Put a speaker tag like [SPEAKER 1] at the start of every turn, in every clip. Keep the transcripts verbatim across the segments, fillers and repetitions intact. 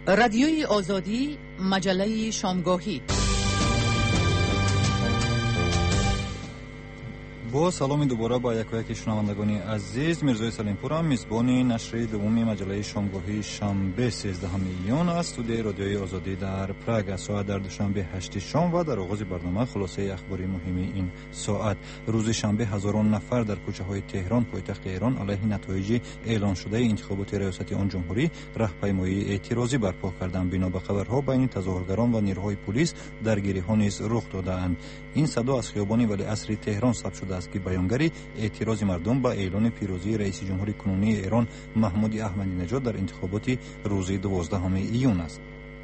[SPEAKER 1] رادیوی آزادی، مجله شامگاهی.
[SPEAKER 2] با سلام دوباره با یک و یک شنوندگان عزیز، میرزای سلیمپور میزبان نشر دوم مجله شامگاهی شنبه سیزدهم ایون از استودیوی رادیوی آزادی در پراگ. ساعت در دوشنبه هشت شام و در آغاز برنامه خلاصه اخباری مهم این ساعت. روز شنبه هزاران نفر در کوچه های تهران پایتخت ایران علیه نتایج اعلان شده انتخابات ریاستی آن جمهوری راهپیمایی اعتراضی برپا کردند. بنا به خبرها بین تظاهرگران و نیروهای پلیس درگیری‌ها نیز رخ دادند. این صدا از خیابان ولیعصر تهران ثبت شده است که بیانگری اعتراض مردم به اعلان پیروزی رئیس جمهوری کنونی ایران محمود احمدی نژاد در انتخابات روز دوازدهم ایون است.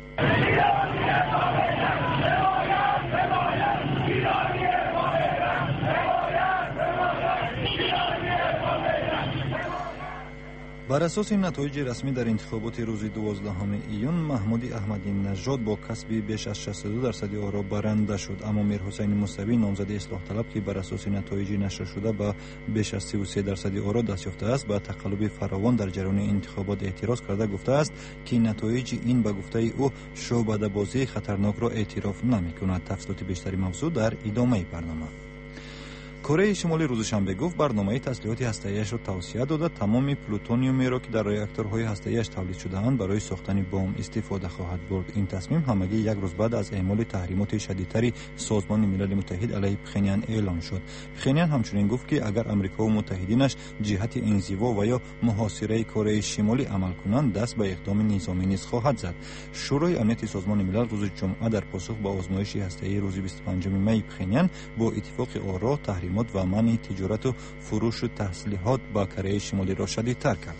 [SPEAKER 2] بر اساس نتایج رسمی در انتخابات روز دوازدهم ایون محمود احمدی نژاد با کسب بیش از شصت و دو درصد آرا برنده شد، اما میرحسین موسوی نامزد اصلاح طلب که بر اساس نتایج نشر شده با بیش از سی و سه درصد آرا دست یافته است با تقلب فراوان در جریان انتخابات اعتراض کرده گفته است که نتایج این به گفته او شعبده بازی خطرناک را اعتراف نمی‌کند. تفصیلات بیشتری موضوع در ادامه برنامه. کره شمالی روز شنبه گفت برنامه تسلیحات هسته‌ایش را توسعه داده تمام پلوتونیومی را که در راکتورهای هسته‌ایش تولید شده‌اند برای ساختن بمب استفاده خواهد برد. این تصمیم همگی یک روز بعد از اعمال تحریمات شدیدتری سازمان ملل متحد علیه پخنیان اعلان شد. پخنیان همچنین گفت که اگر آمریکا و متحدینش جهت انزوا و یا محاصره کره شمالی عمل کنند دست به اقدام نظامی نیز خواهد زد. شورای امنیت سازمان ملل روز جمعه در پاسخ به آزمایش هسته‌ای روز بیست و پنجم می پخنیان با اتفاق آرا تحریم و منع تجارت و فروش تسلیحات با کره شمالی را شدیدتر کرد.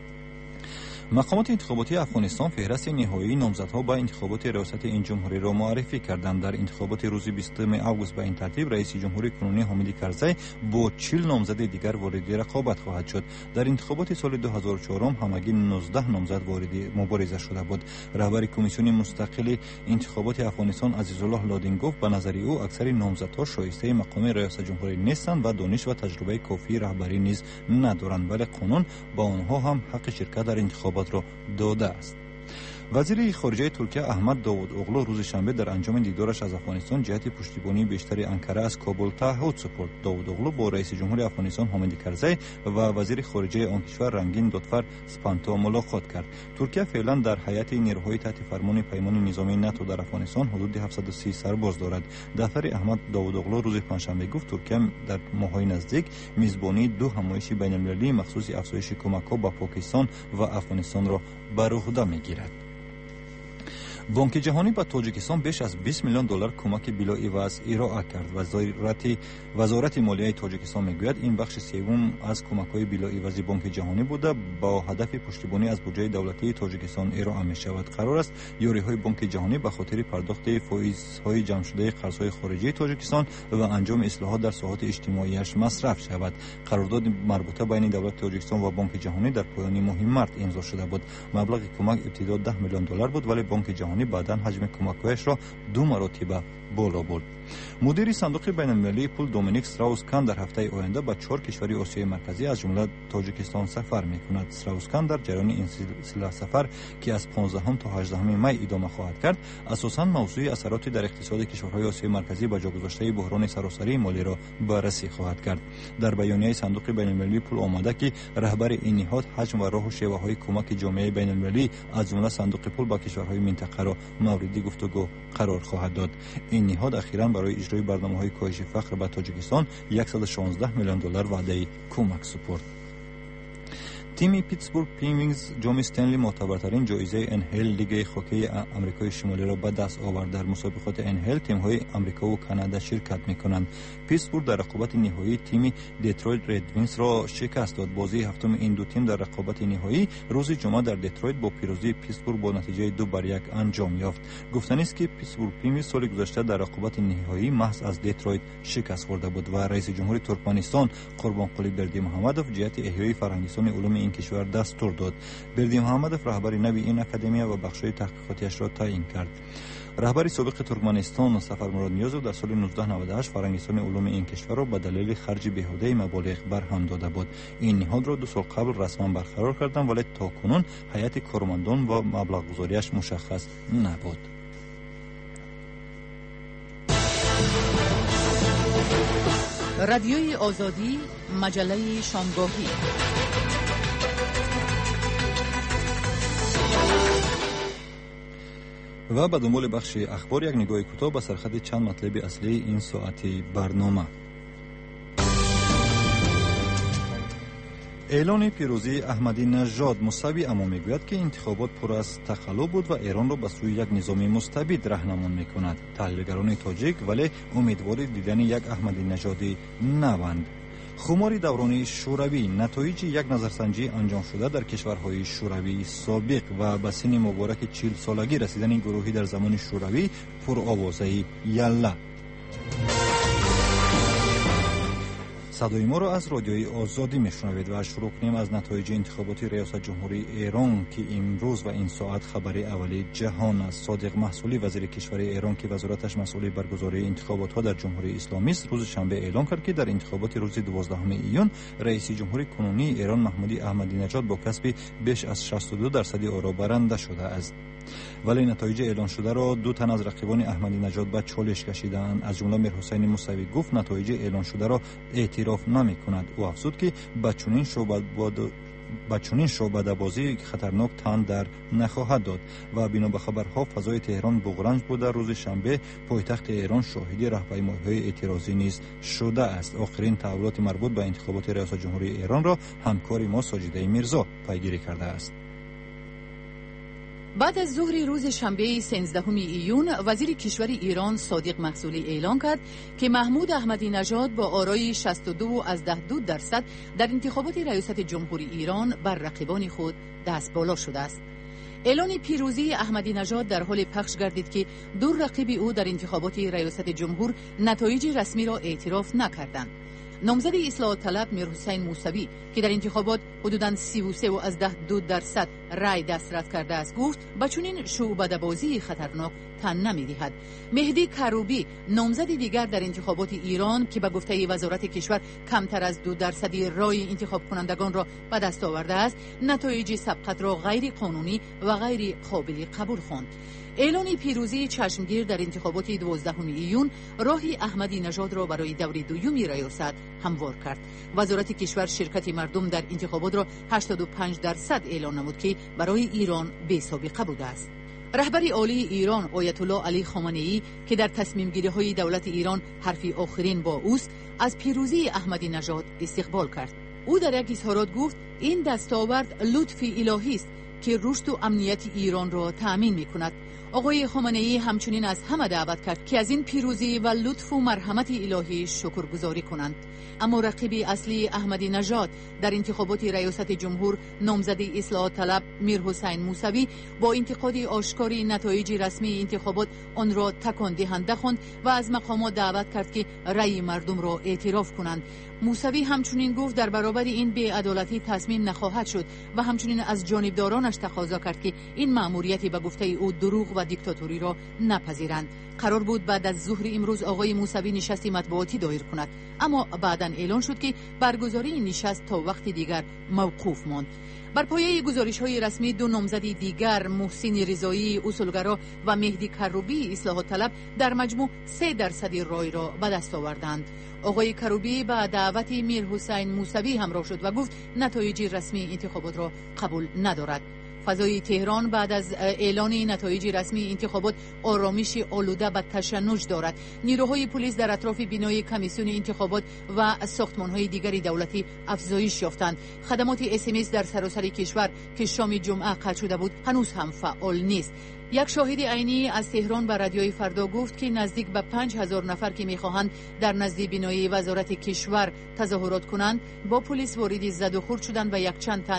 [SPEAKER 2] مقامات انتخاباتی افغانستان فهرست نهایی نامزدها به انتخابات ریاست این جمهوری را معرفی کردند. در انتخابات روز بیستم آگوست به این ترتیب رئیس جمهوری کنونی حامد کرزی با چهل نامزد دیگر وارد رقابت خواهد شد. در انتخابات سال دو هزار و چهار همگی نوزده نامزد وارد مبارزه شده بود. رهبر کمیسیون مستقل انتخابات افغانستان عزیزالله لادین گفت به نظر او اکثر نامزدها شایسته مقام ریاست جمهوری نیستند و دانش و تجربه کافی رهبری نیز ندارند، ولی قانون با آنها هم حق شرکت در انتخابات را داده است. وزیر خارجه ترکیه احمد داوود اوغلو روز شنبه در انجام دیدارش از افغانستان جهت پشتیبانی بیشتر انکره از کابل تعهد سپرد. داوود اوغلو با رئیس جمهوری افغانستان حامد کرزی و وزیر خارجه آن کشور رنگین دادفر سپانتو ملاقات کرد. ترکیه فعلا در هیئت نیروهای تحت فرمان پیمان نظامی ناتو در افغانستان حدود هفتصد و سی سرباز دارد. دفتر احمد داوود اوغلو روز پنجشنبه گفت ترکیه در ماه‌های نزدیک میزبانی دو همایش بین‌المللی مخصوص افزایش کمک‌ها به پاکستان و افغانستان را بر عهده می‌گیرد. بانک جهانی به تاجیکستان بیش از بیست میلیون دلار کمک بلا عوض ارائه کرد. وزارت وزارت مالیه تاجیکستان میگوید این بخش سوم از کمک‌های بلا عوض بانک جهانی بوده با هدف پشتیبانی از بودجه دولتی تاجیکستان ارائه می‌شود. قرار است یاری‌های بانک جهانی به خاطر پرداخت فایزهای جمع شده قرض‌های خارجی تاجیکستان و انجام اصلاحات در ساحات اجتماعیش مصرف شود. قرارداد مربوطه بین دولت تاجیکستان و بانک جهانی در پایان ماه مارس امضا شده بود. مبلغ کمک ابتدا ده میلیون دلار بود ولی بانک جهانی بعداً حجم کمک‌هایش را دو مرتبه بالا برد. مدیر صندوق بین‌المللی پول دومینیک استراوس-کان در هفته آینده به چهار کشور آسیای مرکزی از جمله تاجیکستان سفر می‌کند. استراوس-کان در جریان این سلسله سفر که از پانزدهم تا هجدهم می ادامه خواهد کرد اساساً موضوع اثرات در اقتصاد کشورهای آسیای مرکزی به جا گذاشته بحران سراسری مالی را بررسی خواهد کرد. در بیانیه صندوق بین‌المللی پول آمده که رهبر این نهاد حجم و راه و شیوه‌های کمک جامعه بین‌المللی از جمله صندوق پول به کشورهای منطقه را مورد گفتگو قرار خواهد داد. این نهاد اخیراً برای اجرای برنامه‌های کاهش فقر به تاجیکستان صد و شانزده میلیون دلار وعده کمک سپرد. تیم پیتسبورگ پینگوینز جام استنلی معتبرترین جایزه انهل لیگ هاکی آمریکای شمالی را به دست آورد. در مسابقات انهل تیم‌های آمریکا و کانادا شرکت می‌کنند. پیتسبورگ در رقابت نهایی تیم دیترویت رد وینز را شکست داد. بازی هفتم این دو تیم در رقابت نهایی روز جمعه در دیترویت با پیروزی پیتسبورگ با نتیجه دو بر یک انجام یافت. گفتنی است که پیتسبورگ پینگوینز سال گذشته در رقابت نهایی محض از دیترویت شکست خورده بود و رئیس جمهور ترکمنستان قربانقلی بردیمحمدوف جهت احیای فرهنگستان علوم این کشور دستور داد. بردی محمدوف رهبر نوی این اکادمی و بخش‌های تحقیقاتیش را تعیین کرد. رهبر سابق ترکمنستان سفرمراد نیازوف در سال نوزده نود و هشت فرنگستان علوم این کشور را به دلیل خرج بیهوده مبالغ برهم داده بود. این نهاد را دو سال قبل رسما برقرار کردند ولی تاکنون هیئت کارمندان و مبلغ گذاریش مشخص نبود.
[SPEAKER 1] رادیوی آزادی، مجله شامگاهی.
[SPEAKER 2] و به دنبال بخش اخبار یک نگاه کوتاه به سرخط چند مطلب اصلی این ساعت برنامه. اعلان پیروزی احمدی نژاد. موسوی اما میگوید که انتخابات پر از تخلف بود و ایران را به سوی یک نظام مستبد راهنمایی میکند. تحلیلگران تاجیک ولی امیدوار دیدن یک احمدی نژادی نوند. خماری دوران شوروی. نتایج یک نظرسنجی انجام شده در کشورهای شوروی سابق و به سن مبارک چهل سالگی رسیدن گروهی در زمان شوروی پرآوازه یلا. صدای ما را از رادیوی آزادی میشنوید و شروع کنیم از نتایج انتخابات ریاست جمهوری ایران که امروز و این ساعت خبر اولی جهان است. صادق محصولی وزیر کشور ایران که وزارتش مسئول برگزاری انتخابات ها در جمهوری اسلامی است روز شنبه اعلام کرد که در انتخابات روز دوازدهم ایون رئیس جمهور کنونی ایران محمود احمدی نژاد با کسب بیش از شصت و دو درصد آرا برنده شده است. ولی نتایج اعلان شده را دو تن از رقیبان احمدی نژاد به چالش کشیدند. از جمله میرحسین موسوی گفت نتایج اعلان شده را اعتراف نمی کند. او افزود که با چنین شعبده با چنین شعبده بازی خطرناک تن در نخواهد داد و بنا به خبرها فضای تهران بغرنج بوده. روز شنبه پایتخت ایران شاهدی راهپیمایی‌های اعتراضی نیز شده است. آخرین تحولات مربوط به انتخابات ریاست جمهوری ایران را همکار ما ساجده میرزا پیگیری کرده است.
[SPEAKER 1] بعد از ظهر روز شنبه سیزدهم ایون وزیر کشور ایران صادق محصولی اعلام کرد که محمود احمدی نژاد با آرای شصت و دو از ده دو درصد در انتخابات ریاست جمهوری ایران بر رقیبان خود دست بالا شده است. اعلان پیروزی احمدی نژاد در حال پخش گردید که دو رقیب او در انتخابات ریاست جمهور نتایج رسمی را اعتراف نکردند. نامزد اصلاح طلب میرحسین موسوی که در انتخابات حدوداً سی و سه از ده دو درصد رای دسترد کرده است گفت با چنین شعبده‌بازی خطرناک تن نمی‌دهد. مهدی کروبی نامزد دیگر در انتخابات ایران که به گفته وزارت کشور کمتر از دو درصدی رای انتخاب کنندگان را به دست آورده است نتایج سبقت را غیر قانونی و غیر قابل قبول خواند. اعلان پیروزی چشمگیر در انتخابات دوازدهم ایون راه احمدی نژاد را برای دور دوم ریاست هموار کرد. وزارت کشور شرکت مردم در انتخابات را هشتاد و پنج درصد اعلان نمود که برای ایران بی‌سابقه بوده است. رهبر عالی ایران آیت الله علی خامنه‌ای که در تصمیم گیری های دولت ایران حرفی آخرین با اوست از پیروزی احمدی نژاد استقبال کرد. او در یک اظهارات گفت این دستاورد لطف الهی است که رشد و امنیت ایران را تأمین می‌کند. آقای خامنه‌ای همچنین از همه دعوت کرد که از این پیروزی و لطف و مرحمت الهی شکرگزاری کنند. اما رقیب اصلی احمدی نژاد در انتخابات ریاست جمهور نامزد اصلاح طلب میرحسین موسوی با انتقاد آشکار نتایج رسمی انتخابات آن را تکان دهنده خواند و از مقامات دعوت کرد که رأی مردم را اعتراف کنند. موسوی همچنین گفت در برابر این بی‌عدالتی تصمیم نخواهد شد و همچنین از جانبدارانش تقاضا کرد که این مأموریتی به گفته او دروغ و دیکتاتوری را نپذیرند. قرار بود بعد از ظهر امروز آقای موسوی نشستی مطبوعاتی دایر کند اما بعداً اعلان شد که برگزاری این نشست تا وقت دیگر موقوف ماند. بر پایه گزارش‌های رسمی دو نامزد دیگر محسن رضایی اصولگرا و مهدی کروبی اصلاح طلب در مجموع سه درصد رای را به دست آوردند. آقای کروبی با دعوت میرحسین موسوی همراه شد و گفت نتایج رسمی انتخابات را قبول ندارد. فضای تهران بعد از اعلان نتایج رسمی انتخابات آرامش آلوده به تشنج دارد. نیروهای پلیس در اطراف بینای کمیسیون انتخابات و ساختمان‌های دیگر دولتی افزایش یافتند. خدمات اس ام اس در سراسر کشور که شام جمعه قطع شده بود هنوز هم فعال نیست. یک شاهد عینی از تهران به رادیوی فردا گفت که نزدیک به پنج هزار نفر که می‌خواهند در نزد بینای وزارت کشور تظاهرات کنند با پلیس وارد زد و خورد شدند و یک چند تن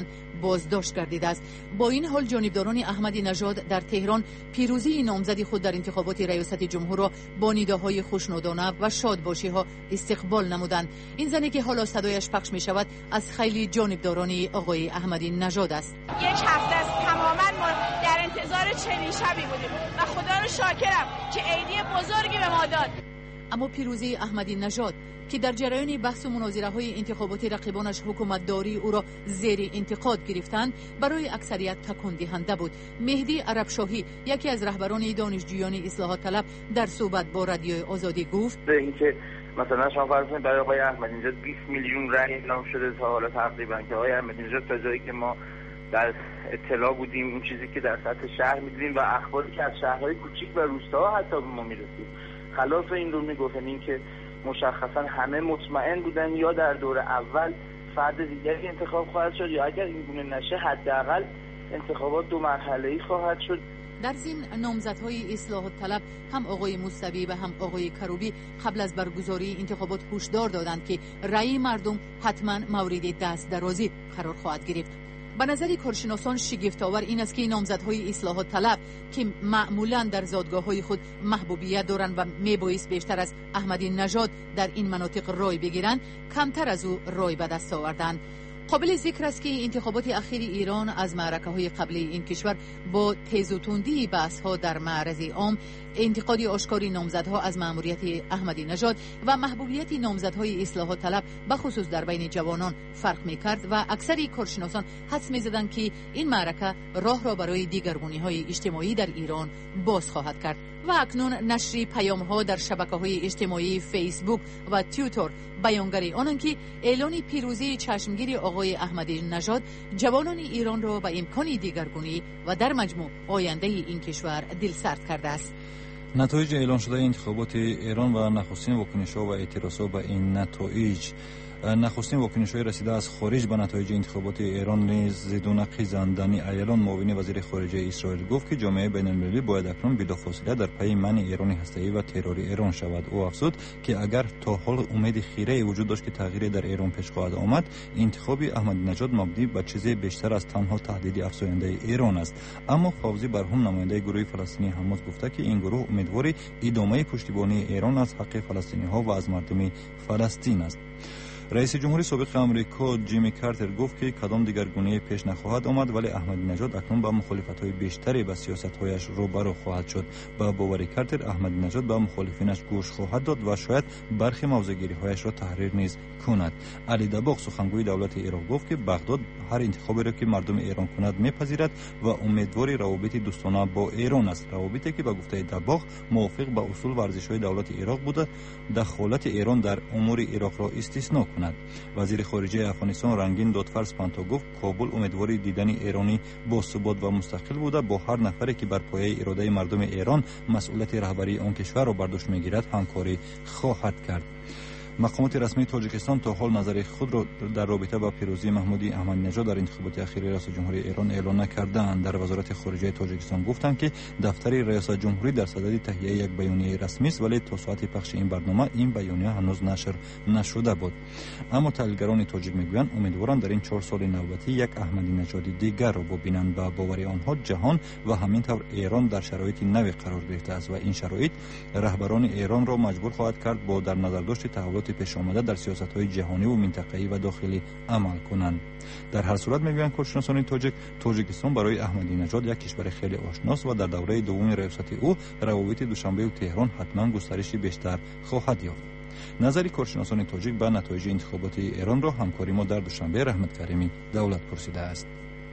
[SPEAKER 1] بازداشت گردیده است. با این حال جانبداران احمدی نژاد در تهران پیروزی نامزد خود در انتخابات ریاست جمهور را با نداهای خوشنودانه و شادباشی‌ها استقبال نمودند. این زنی که حالا صدایش پخش می‌شود از خیلی جانبداران آقای احمدی نژاد است.
[SPEAKER 3] یک هفته است تماماً ما در انتظار چنین شبی بودیم و خدا رو شاکرم که عیدی بزرگی به ما داد.
[SPEAKER 1] اما پیروزی احمدی نژاد که در جریان بحث و مناظره‌های انتخاباتی رقیبانش حکومتداری او را زیر انتقاد گرفتند، برای اکثریت تکان دهنده بود. مهدی عربشاهی یکی از رهبران دانشجویان اصلاحات طلب در صحبت با رادیو آزادی گفت
[SPEAKER 4] اینکه مثلا شما فرض کنید برای آقای احمدی نژاد بیست میلیون رای اعلام شده تا حالا تقریبا، که آقای احمدی نژاد تا جایی که ما در اطلاع بودیم اون چیزی که در سطح شهر می‌دیدیم و اخباری که از شهرهای کوچیک و روستاها حتی به ما می‌رسید خلاف این رو میگفت، این که مشخصا همه مطمئن بودن یا در دور اول فرد دیگری انتخاب خواهد شد یا اگر این گونه نشه حداقل انتخابات دو مرحله‌ای خواهد شد.
[SPEAKER 1] در ضمن نامزدهای اصلاحات طلب هم آقای موسوی و هم آقای کروبی قبل از برگزاری انتخابات هشدار دادند که رأی مردم حتما مورد دست درازی قرار خواهد گرفت. به نظر کارشناسان شگفت‌آور این است که نامزدهای اصلاحات طلب که معمولاً در زادگاه‌های خود محبوبیت دارند و میبایست بیشتر از احمدی نژاد در این مناطق رای بگیرند، کمتر از او رای به دست آوردند. قابل ذکر است که انتخابات اخیر ایران از معرکه‌های قبلی این کشور با تیز و تندی بحث‌ها در معرض عام، انتقاد آشکاری نامزدها از مأموریت احمدی نژاد و محبوبیت نامزدهای اصلاحات طلب به خصوص در بین جوانان فرق می‌کرد و اکثر کارشناسان حدس می‌زدند که این معرکه راه را برای دیگرگونی‌های اجتماعی در ایران باز خواهد کرد. و اکنون نشر پیام‌ها در شبکه‌های اجتماعی فیسبوک و توییتر بیانگر آنند که اعلان پیروزی چشمگیر آقای احمدی نژاد جوانان ایران را به امکان دیگرگونی و در مجموع آینده این کشور دلسرد کرده است.
[SPEAKER 2] نتایج اعلان شده انتخابات ایران و نخستین واکنش‌ها و اعتراضات به این نتایج. نخستین واکنش‌های رسیده از خارج به نتایج انتخابات ایران نیز زدونقی زندانی ایالان معاون وزیر خارجه اسرائیل گفت که جامعه بین‌المللی باید اکنون بلافاصله در پی منع ایران هسته‌ای و ترور ایران شود. او افزود که اگر تا حال امید خیره وجود داشت که تغییر در ایران پیش خواهد آمد، انتخاب احمدی نژاد مبنی بر چیزی بیشتر از تنها تهدید افزاینده ایران است. اما فوزی برهم نماینده گروه فلسطینی حماس گفته که این گروه امیدوار ادامه پشتیبانی ایران از حق فلسطینی‌ها و از مردم فلسطین است. رئیس جمهوری سابق امریکا جیمی کارتر گفت که کدام دیگرگونی پیش نخواهد آمد، ولی احمدی نژاد اکنون با مخالفت‌های بیشتری به سیاست‌هایش روبرو خواهد شد. با باور کارتر احمدی نژاد به مخالفینش گوش خواهد داد و شاید برخی موضع‌گیری‌هایش را تحریر نیز کند. علی دباغ سخنگوی دولت عراق گفت که بغداد هر انتخابی را که مردم ایران کند میپذیرد و امیدوار روابط دوستانه با ایران است. روابطی که به گفته دباغ موافق با اصول ورزش‌های دولت عراق بوده دخالت ایران در امور عراق را استثنا کند. وزیر خارجه افغانستان رنگین دادفرز پانتا گفت کابل امیدوار دیدن ایرانی با ثبات و مستقل بوده با هر نفری که بر پایه اراده مردم ایران مسئولیت رهبری آن کشور را بر دوش میگیرد همکاری خواهد کرد. مقامات رسمی تاجیکستان تا حال نظر خود را در رابطه با پیروزی محمودی احمدی نژاد در انتخابات اخیر ریاست جمهوری ایران اعلان نکردند. در وزارت خارجه تاجیکستان گفتند که دفتر ریاست جمهوری در صدد تهیه یک بیانیه رسمی است، ولی تا ساعت پخش این برنامه این بیانیه هنوز نشر نشده بود. اما تحلیلگران تاجیک میگویند امیدوارند در این چهار سال نوبتی یک احمدی نژاد دیگر را ببینند. با باور آنها جهان و همینطور ایران در شرایط نوی قرار گرفته است و این شرایط رهبران ایران را مجبور خواهد کرد با در نظر داشت تحولات پیش آمده در سیاست‌های جهانی و منطقه‌ای و داخلی عمل کنند. در هر صورت میگویند کارشناسان تاجیک تاجیکستان برای احمدی نژاد یک کشور خیلی آشناست و در دوره دوم ریاست او روابط دوشنبه و تهران حتما گسترش بیشتر خواهد یافت. نظری کارشناسان تاجیک به نتایج انتخابات ایران را همکاری ما در دوشنبه رحمت کریمی دولت پرسیده است.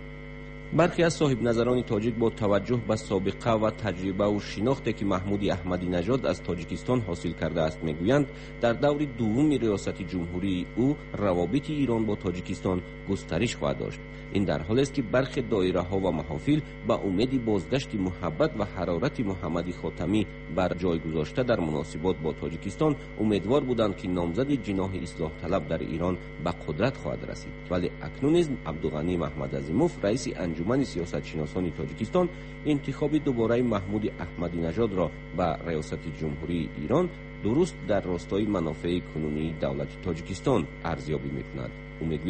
[SPEAKER 5] برخی از صاحب نظران تاجیک با توجه به سابقه و تجربه و شناختی که محمودی احمدی نژاد از تاجیکستان حاصل کرده است میگویند در دور دوم ریاست جمهوری او روابط ایران با تاجیکستان گسترش خواهد داشت. این در حالی است که برخی دایره ها و محافل با امید بازگشت محبت و حرارت محمدی خاتمی بر جای گذاشته در مناسبات با تاجیکستان امیدوار بودند که نامزد جناح اصلاح طلب در ایران به قدرت خواهد رسید. ولی اکنون نیز عبدالغنی محمد عظیموف رئیس انجمن سیاست شناسان تاجیکستان انتخاب دوباره محمود احمدی نژاد را به ریاست جمهوری ایران درست در راستای منافع کنونی دولت تاجیکستان ارزیابی می‌کند. او میگوید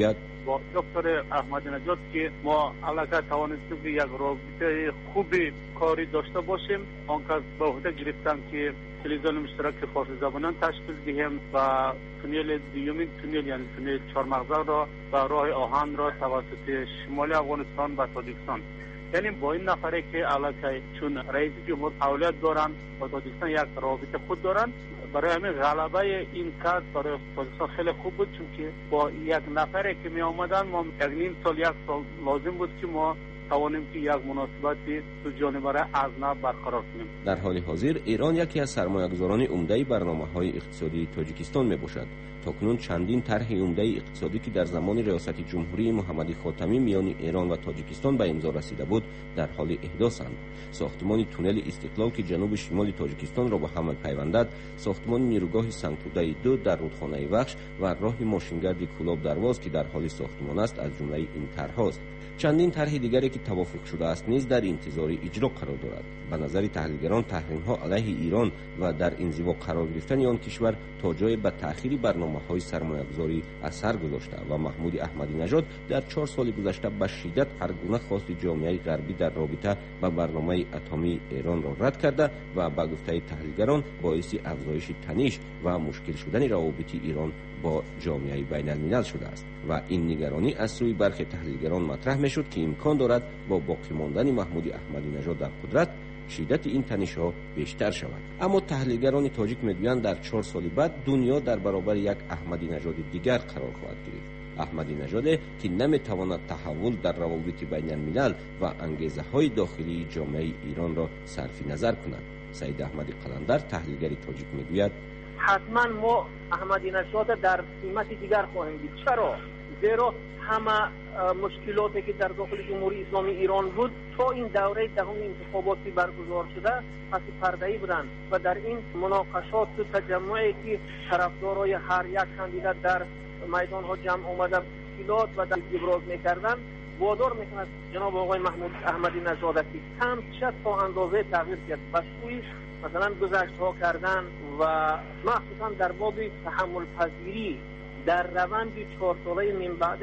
[SPEAKER 6] با دکتر احمدی نژاد که ما علاقه توانستیم که یک رابطه خوبی کاری داشته باشیم. آن که به عهده گرفتم که تلویزیون مشترک فارسی زبانان تشکیل دهیم و تونل دیومین تونل یعنی تونل چهارمغزه را و راه آهن را توسط شمال افغانستان و تاجیکستان، یعنی با این نفره که علاقه چون رئیس جمهور اولویت دارن و تاجیکستان یک رابطه خود دارن، برای همین غلبه این کار برای تاجیکستان خیلی خوب بود، چون که با یک نفره که می آمدن ما یک نیم سال یک سال لازم بود که ما توانیم که یک مناسبتی دو جانبه از نو برقرار کنیم.
[SPEAKER 5] در حال حاضر ایران یکی از سرمایه‌گذاران عمده برنامه‌های اقتصادی تاجیکستان میباشد. تاکنون چندین طرح عمده اقتصادی که در زمان ریاست جمهوری محمدی خاتمی میان ایران و تاجیکستان به امضا رسیده بود در حال احداثند. ساختمان تونل استقلال که جنوب شمال تاجیکستان را به هم پیوندد، ساختمان نیروگاه سنگتوده دو در رودخانه وخش و راه ماشینگرد کلاب درواز که در حال ساختمان است از جمله این طرح‌هاست. چندین طرح دیگری که توافق شده است نیز در انتظار اجرا قرار دارد. به نظر تحلیلگران تحریم‌ها علیه ایران و در انزوا قرار گرفتن آن کشور تا جای به تأخیر برنامه‌های سرمایه‌گذاری اثر گذاشته و محمود احمدی نژاد در چهار سال گذشته به شدت هر گونه خواست جامعه غربی در رابطه با برنامه اتمی ایران را رد کرده و به گفته تحلیلگران باعث افزایش تنش و مشکل شدن روابط ایران با جامعه بین الملل شده است و این نگرانی از سوی برخی تحلیلگران مطرح میشد که امکان دارد با باقی ماندن محمود احمدی نژاد در قدرت شدت این تنش‌ها بیشتر شود. اما تحلیلگران تاجیک میگویند در چهار سال بعد دنیا در برابر یک احمدی نژاد دیگر قرار خواهد گرفت. احمدی نژاد که نمیتواند تحول در روابط بین الملل و انگیزه های داخلی جامعه ایران را صرف نظر کند. سید احمدی قلندر تحلیلگر تاجیک میگوید
[SPEAKER 7] حتما ما احمدی نژاد در قیمت دیگر خواهیم دید. چرا؟ زیرا همه مشکلاتی که در داخل جمهوری اسلامی ایران بود تا این دوره دهم انتخاباتی برگزار شده پس پرده‌ای بودند و در این مناقشات و تجمعی که طرفدارای هر یک کاندیدات در میدان ها جمع آمده مشکلات و در ابراز میکردن، وادار میکند جناب آقای محمود احمدی نژاد که کم شد تا اندازه تغییر کرد و سوی مثلا گذشت ها کردن و مخصوصا در باب تحمل پذیری در روند چهار ساله من بعد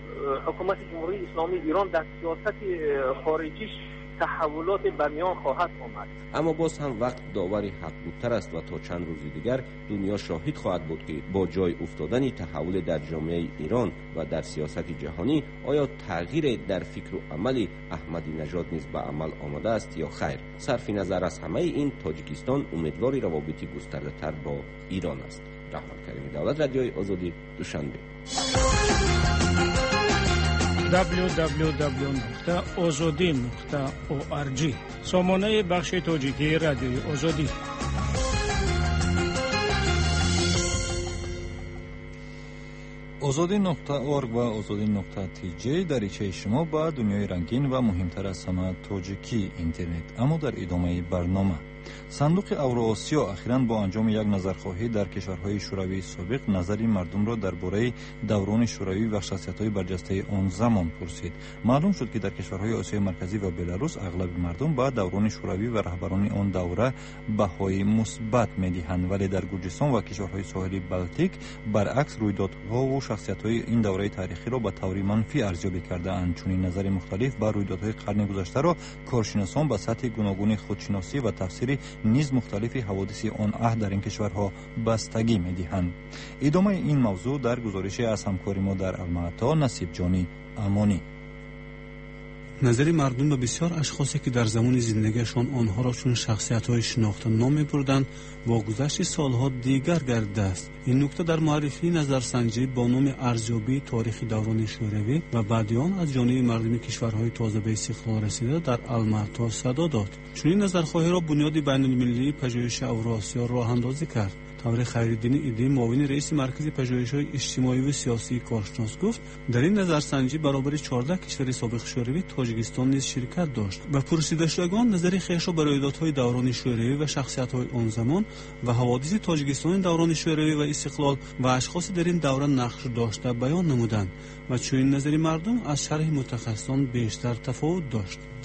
[SPEAKER 7] حکومت جمهوری اسلامی ایران در سیاست خارجیش تحولات به میان خواهد آمد.
[SPEAKER 5] اما باز هم وقت داور حق بودتر است و تا چند روز دیگر دنیا شاهد خواهد بود که با جای افتادن تحول در جامعه ایران و در سیاست جهانی آیا تغییر در فکر و عمل احمدی نژاد نیز به عمل آمده است یا خیر. صرف نظر از همه این تاجیکستان امیدوار روابط گسترده تر با ایران است. رحمان کریمی دولت، رادیوی آزادی، دوشنبه.
[SPEAKER 8] دبلیو دبلیو دبلیو نقطه آزادی نقطه او آر جی سامانه بخش تاجیکی رادیوی آزادی.
[SPEAKER 2] آزادی نقطه اورگ و آزادی نقطه تی جی دریچه شما با دنیای رنگین و مهمتر از همه تاجیکی اینترنت. اما در ادامه برنامه صندوق اوراسیا اخیراً با انجام یک نظرخواهی در کشورهای شوروی سابق نظر مردم را درباره دوران شوروی و شخصیت‌های برجسته آن زمان پرسید. معلوم شد که در کشورهای آسیای مرکزی و بلاروس اغلب مردم با دوران شوروی و رهبران آن دوره بهای مثبت می‌دهند، ولی در گرجستان و کشورهای ساحلی بالتیک برعکس رویدادها و شخصیت‌های این دوره تاریخی را به طور منفی ارزیابی کرده‌اند. چنین نظر مختلف بر رویدادهای قرن گذشته را کارشناسان به سطح گوناگون خودشناسی و تفسیر نیز مختلف حوادث آن عهد در این کشورها بستگی می‌دهند. ادامه این موضوع در گزارش از همکار ما در المعطا نصیب جانی امانی.
[SPEAKER 9] نظر مردم به بسیار اشخاصی که در زمان زندگیشان آنها را چون شخصیت‌های شناخته نام می‌بردند با گذشت سالها دیگر گردیده است. این نکته در معرفی نظرسنجی با نام ارزیابی تاریخ دوران شوروی و بعد آن از جانب مردم کشورهای تازه به استقلال رسیده در المعطا صدا داد. چون این نظرخواهی را بنیاد بین‌المللی پژوهش اوراسیا راه اندازی کرد. طور خیرالدین ایدی معاون رئیس مرکز پژوهش‌های اجتماعی و سیاسی کارشناس گفت در این نظرسنجی برابر چهارده کشور سابق شوروی تاجیکستان نیز شرکت داشت و پرسیده شدگان نظر خویش را بر رویدادهای دوران شوروی و شخصیت‌های آن زمان و حوادث تاجیکستان دوران شوروی و استقلال و اشخاص در این دوره نقش داشته بیان نمودند و چون نظر مردم از شرح متخصصان بیشتر تفاوت داشت.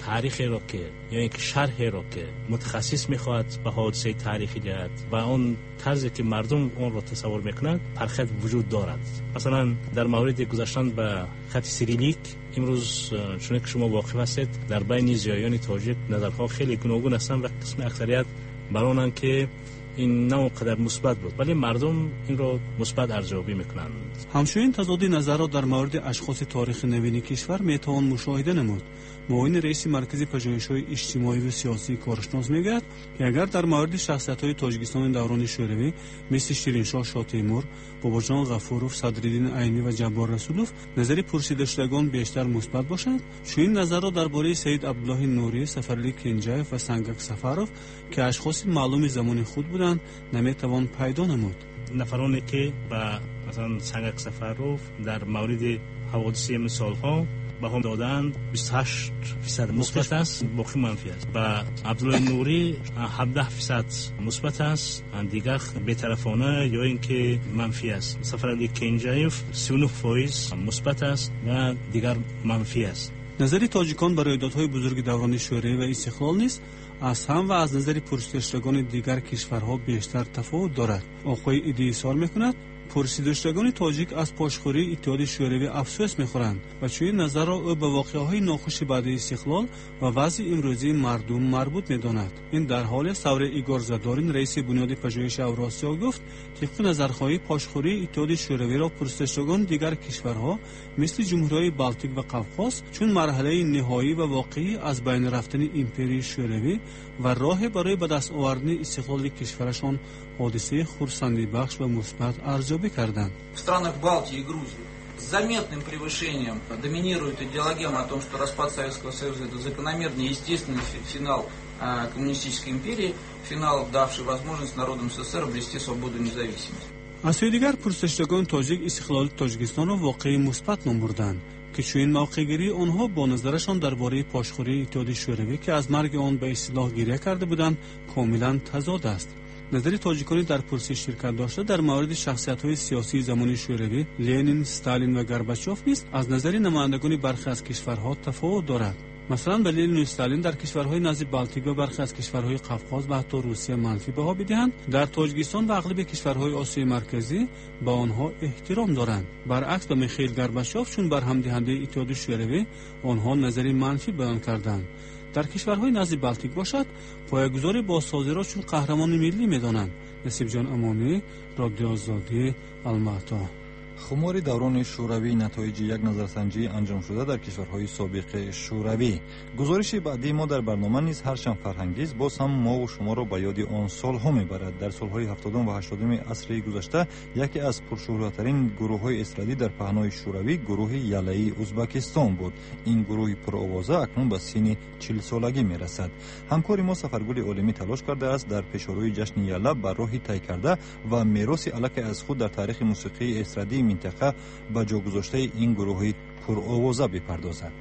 [SPEAKER 10] تاریخی را که یا اینکه شرحی را که متخصص میخواد به حادثه تاریخی جهت و اون طرزی که مردم اون را تصور میکنند فرق وجود دارد. مثلا در مورد گذشتن به خط سیریلیک امروز چون که شما واقف هستید در بین زیایان تاجیک نظرها خیلی گوناگون هستند و قسم اکثریت برانند که این نه اونقدر مثبت بود ولی مردم این رو مثبت ارزیابی میکنند.
[SPEAKER 9] همچنین تضاد نظرات در مورد اشخاص تاریخ نوین کشور میتوان مشاهده نمود. معاون رئیس مرکز پژوهش‌های اجتماعی و سیاسی کارشناس میگوید که اگر در مورد شخصیت‌های تاجیکستان دوران شوروی مثل شیرینشاه شاه تیمور، باباجان غفوروف، صدرالدین عینی و جبار رسولوف نظری پرسیده شدگان بیشتر مثبت باشند، چنین نظرات درباره سید عبدالله نوری، سفرعلی کنجایف و سنگک سفروف که اشخاص معلوم زمان خود بودند نمیتوان پیدا نمود.
[SPEAKER 10] نفرانی که با مثلا سنگک سفروف در مورد حوادث مثال‌ها به هم دادن بیست و هشت درصد مثبت است، باقی منفی است. و عبدالله نوری هفده درصد مثبت است، دیگر بی‌طرفانه یا اینکه منفی است. سفرعلی کنجایف سی و نه درصد مثبت است و دیگر منفی است.
[SPEAKER 9] نظری تاجیکان برای رویدادهای بزرگ دوران شوروی و استقلال نیست از هم و از نظر پرسیدشتگان دیگر کشورها بیشتر تفاوت دارد. آقای ایدی سوال میکند پرسیدشتگان تاجیک از پاشخوری اتحاد شوروی افسوس میخورند و چون نظر را او به واقعه‌های ناخوش بعد استقلال و وضع امروزی مردم مربوط میداند. این در حال ثوره ایگور زادارین رئیس بنیاد پژوهش اوراسیا گفت طبق نظرخواهی پاشخوری اتحاد شوروی را پرسیدشتگان دیگر کشورها مثل جمهوری‌های بالتیک و قفقاز چون مرحله نهایی و واقعی از بین رفتن امپری شوروی و راه برای به دست آوردن استقلال کشورشان حادثه خرسندی بخش و مثبت ارزیابی کردند.
[SPEAKER 11] В странах Балтии и Грузии с заметным превышением доминирует идеологема о том, что распад Советского Союза это закономерный и естественный финал коммунистической империи, финал, давший возможность народам СССР обрести свободу и независимость.
[SPEAKER 9] از سوی دیگر پرسشگران تاجیک استقلال تاجیکستان را واقعی مثبت نام بردند که چون این موقع‌گیری آنها با نظرشان درباره پاشخوری اتحاد شوروی که از مرگ آن به اصطلاح گریه کرده بودند کاملا تضاد است. نظری تاجیکانی در پرسش شرکت داشته در مورد شخصیت‌های سیاسی زمان شوروی لنین، استالین و گورباچوف نیز از نظر نمایندگان برخی از کشورها تفاوت دارد. مثلا به لنین و استالین در کشورهای نزد بالتیک و برخی از کشورهای قفقاز و حتی روسیه منفی بها می‌دهند، در تاجیکستان و اغلب کشورهای آسیای مرکزی با آنها احترام دارند. برعکس به میخائیل گورباچوف چون برهم دهنده اتحاد شوروی آنها نظری منفی بیان کردند. در کشورهای نزد بالتیک باشد پایه‌گذاری بازسازی را چون قهرمان ملی می‌دانند. نصیب جان امانی، رادیو آزادی، الماتا.
[SPEAKER 2] خمار دوران شوروی نتایج یک نظرسنجی انجام شده در کشورهای سابق شوروی. گزارش بعدی ما در برنامه نیز هرچند فرهنگیست باز هم ما و شما را به یاد آن سالها میبرد. در سالهای هفتادم و هشتادم عصر گذشته یکی از پرشهرترین گروه‌های استرادی در پهنای شوروی گروه یله‌ای ازبکستان بود. این گروه پرآوازه اکنون به سن چهل سالگی میرسد. همکار ما سفرگل عالمی تلاش کرده است در پیشروی جشن یله بر راهی طی کرده و میراث الک از خود در تاریخ موسیقی استرادی منطقه با جا گذاشته این گروهی پرآوازه بپردازد.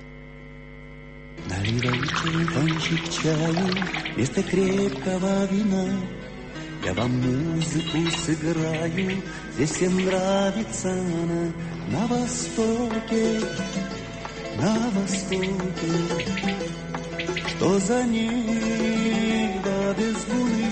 [SPEAKER 12] Наливайте кончик чаю вместо крепкого вина. Я вам музыку сыграю, здесь всем нравится она. На востоке, на востоке, что за небо без луны.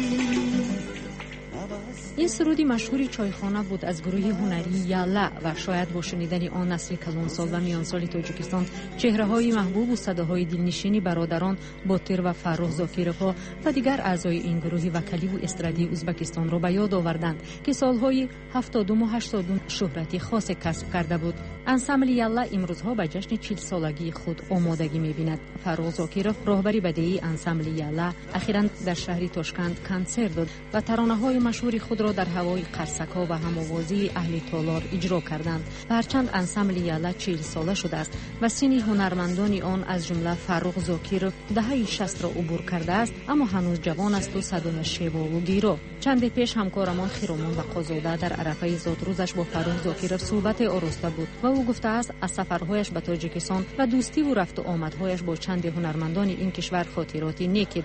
[SPEAKER 13] این سرودی مشهوری چایخانه بود از گروه هنری یله و شاید با شنیدن آن نسل کلانسال و میانسال تاجیکستان چهره‌های محبوب و صداهای دلنشینی برادران باطر و فرخ زاکیروفا و دیگر اعضای این گروه وکلی و استرادی ازبکستان را به یاد آوردند که سالهای هفتادم و هشتادم شهرتی خاص کسب کرده بود. انسمبل یله امروزها به جشن چهل سالگی خود آمادگی می‌بیند. فرخ زاکیروف راهبری بدیهی انسمبل یله اخیراً در شهر تاشکند کنسرت داد و ترانه‌های مشهور خود را در هوای قرسک‌ها و هم‌آوازی اهل تالار اجرا کردند. هرچند انسمبل یله چهل ساله شده است و سن هنرمندان آن از جمله فرخ زاکیروف دهه شصت را عبور کرده است، اما هنوز جوان است و صدایش شیوا و گیرا. چند پیش همکارمان خیرامان و قازاده در عرفه زاد روزش با فرخ زاکیروف صحبت آراسته بود و او گفته است از سفرهایش به تاجیکستان و دوستی و رفت و آمدهایش با چند هنرمندان این کشور خاطراتی نیکی دارد.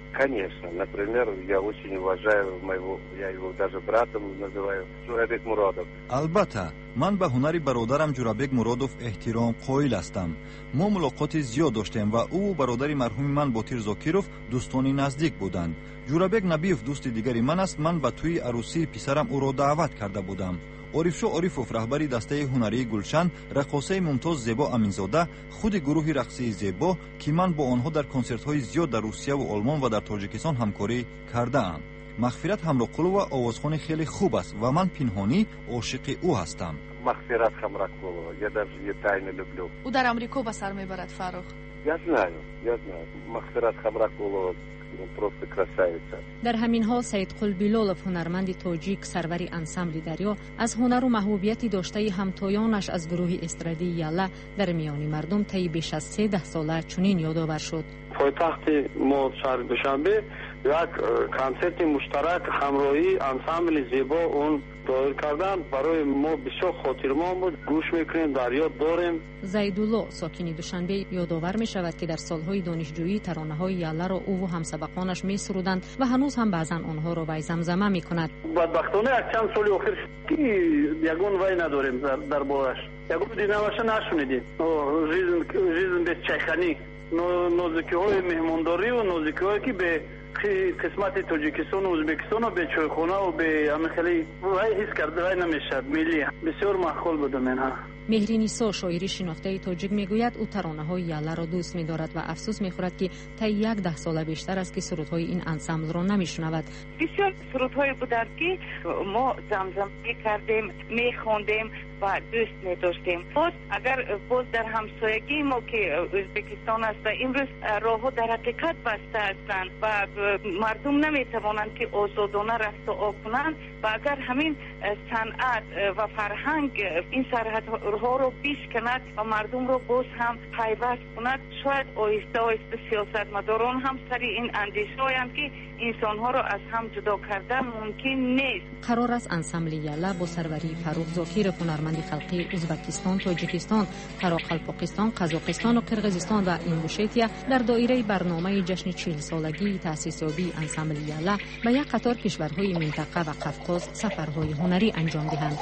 [SPEAKER 14] Конечно. Например, я очень уважаю моего, я его даже братом называю, Журабек Мурадов.
[SPEAKER 2] البته من به هنری برادرم جورابک مرادوف احترام قائل هستم. ما ملاقات زیاد داشتیم و او و برادر مرحوم من باتیر زاکیروف دوستانی نزدیک بودند. جورابک نبیوف دوست دیگری من است. من به توی عروسی پسرم او را دعوت کرده بودم. عارفشاه عارفوف رهبری دسته هنری گلشن، رقاصه ممتاز زیبا امینزاده، خود گروه رقصی زیبا که من با آنها در کنسرت‌های زیاد در روسیه و آلمان و در تاجیکستان همکاری کرده ام. مغفرت همراقلو و آوازخوان خیلی خوب است و من پنهانی عاشق او هستم.
[SPEAKER 14] مغفرت همراقلو، я даже ее тайно люблю.
[SPEAKER 1] او در آمریکا به سر میبرد فرخ.
[SPEAKER 14] Я знаю, я знаю. مغفرت همراقلو просто красавица.
[SPEAKER 13] در همین حال سید قل بیلولف هنرمند تاجیک سروری انسمبل دریا از هنر و محبوبیتی داشته همتایانش از گروه استرادی یالا در میان مردم طی بیش از سیزده ساله چنین یادآور شد.
[SPEAKER 6] پایتخت ما شهر دوشنبه یک کنسرت مشترک همراهی انسمبل زیبا اون دایر کردن برای ما بسیار خاطرمان بود. گوش میکنیم، در یاد داریم.
[SPEAKER 13] زیدالله ساکن دوشنبه یادآور می شود که در سالهای دانشجویی ترانه‌های یالا را او و همسبقانش می سرودند و هنوز هم بعضا آنها را وی زمزمه می کند.
[SPEAKER 6] بدبختانه یک چند سال آخر که یگون وی نداریم در بارش. یگون دینامش نشونیدیم. ژیزن به چایخانی، نوزیکی های مهمانداری و نوزیکی هایی که به قسمت تاجیکستان و ازبکستان و به چایخانه و به همه خیلی وی حس کرده وی نمیشد. ملی بسیار مخول بودم اینها.
[SPEAKER 13] مهری نیسا شاعری شناخته تاجیک میگوید او ترانه‌های یالا را دوست می‌دارد و افسوس می‌خورد که تا یک ده سال بیشتر است که سرودهای این انسمبل را نمی‌شنود.
[SPEAKER 15] بسیار سرودهای بودند که ما زمزمه کردیم، می‌خواندیم و دوست می‌داشتیم. باز اگر باز در همسایگی ما که ازبکستان است امروز راه‌ها در حقیقت بسته هستند و مردم نمی‌توانند که آزادانه رفت و آمد کنند و اگر همین صنعت و فرهنگ این سرحدها ها رو پیش کند و مردم رو باز هم پیوست کند، شاید آهسته آهسته سیاستمداران هم سر این اندیشه هایند که انسان ها رو از هم جدا کردن ممکن نیست.
[SPEAKER 13] قرار است انسمبل یالا با سروری فروغ زاکیروف هنرمند خلقی ازبکستان، تاجیکستان، قراقلپاکستان، قزاقستان و قرقیزستان و اینگوشتیا در دایره برنامه جشن چهل سالگی تأسیس یابی انسمبل یالا به یک قطار کشورهای منطقه و قفقاز سفرهای هنری انجام دهند.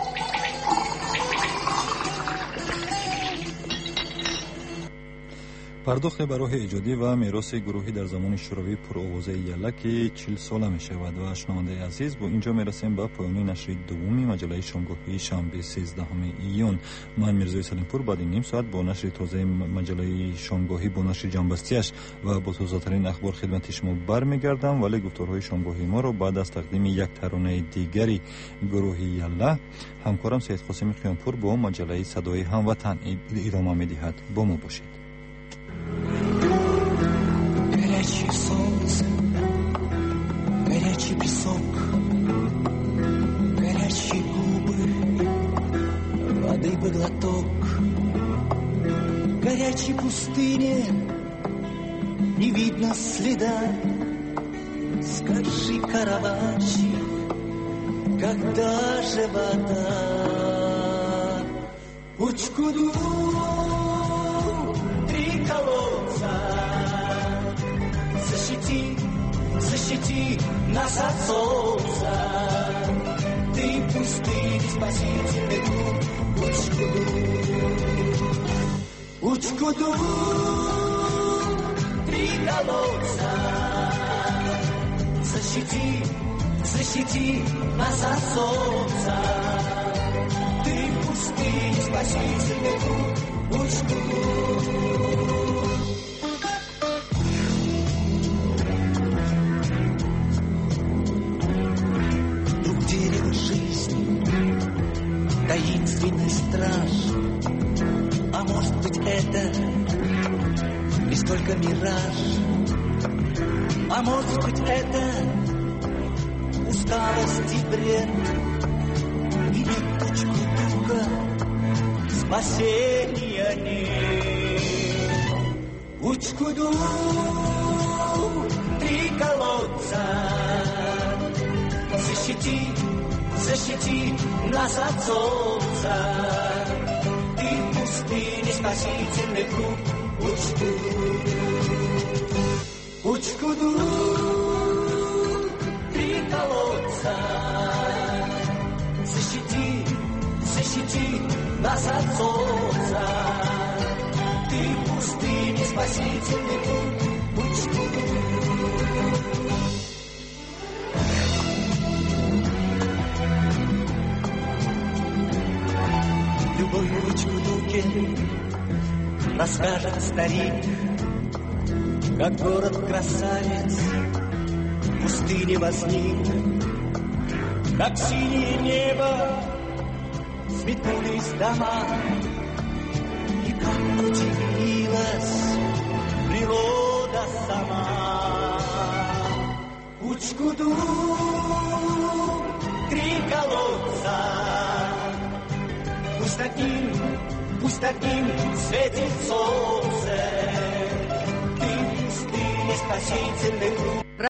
[SPEAKER 2] پرداخت برای ایجادی و میراث گروهی در زمان شوروی پرآوازه یالا که چهل ساله می شود و شنونده عزیز با اینجا میرسیم به پایان نشر دومی مجله شامگاهی شنبه سیزدهم ایون. من میرزای سلیمپور بعد نیم ساعت با نشر تازه مجله شامگاهی با نشر جنبستیش و با تازه‌ترین اخبار خدمت شما برمیگردم، ولی گفتارهای شامگاهی ما رو بعد از تقدیم یک ترانه دیگری گروه یالا همکارم سید قاسم خیانپور با مجله صدای هموطن ادامه می‌دهد. با ما باشید.
[SPEAKER 16] Горячее солнце, горячий песок, горячие губы, воды бы глоток. Горячей пустыне не видно следа. Скажи, Каравачи, когда же вода? Учкуду три колодца. Защити, защити нас от солнца. Ты пустыни спасительный круг. Учкуду, Учкуду, три колодца. Защити, защити нас от солнца. Ты пустыни спасительный круг. Учкуду. Таинственный страж, а может быть это лишь только мираж, а может быть это усталость и бред, или точку дуга спасения нет. Учкуду три колодца, защити, защити нас от солнца. Ты пустыни спасительный круг. Учкуду, Учкуду три колодца. Защити, защити нас от солнца. Ты пустыни спасительный путь. Учкуду. Любой Учкудуке расскажет старик, как город-красавец в пустыне возник, как синее небо светнулись дома, и как удивилась природа сама. Учкуду три колодца, пусть таким, пусть таким светит солнце. Спасительный путь.